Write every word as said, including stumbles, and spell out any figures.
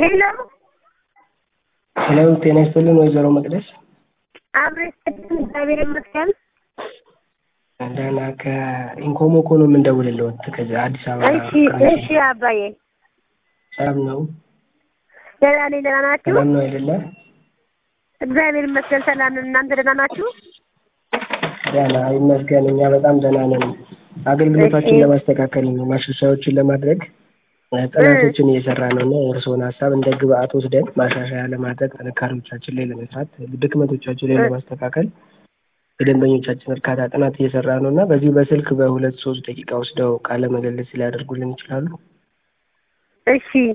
ሄሎ ሄሎ ጤና ይስጥልን ወይዘሮ መቅደስ አብረሽ እግዚአብሔር ይመስገን እንደና ከኢንኮሞኮ ነው የምንደውልልዎት ከዚህ አዲስ አበባ እሺ እሺ አባዬ ሰላም ነው ደህና ነኝ ደህና ናችሁ ሰላም ነው አይደለ እግዚአብሔር ይመስገን ሰላም ነን እናንተ ደህና ናችሁ ደህና ይመስገን እኛ በጣም ደህና ነን አገልግሎታችን ለማስተካከል ነው ማሻሻያዎችን ለማድረግ ጥናቶችን እየሰራ ነውና የእርስዎን ሀሳብ እንደ ግብአት ወስደን ማሻሻያ ለማድረግ ጥንካሬዎቻችን ላይ ለመስራት ድክመቶቻችን ላይ ለማስተካከል የደንበኞቻችን እርካታ ጥናት እየሰራ ነውና በዚህ በስልክ በሁለት ሶስት ደቂቃ ወስደው ቃለ ምልልስ ሊያደርጉልን ይችላሉ? እሺ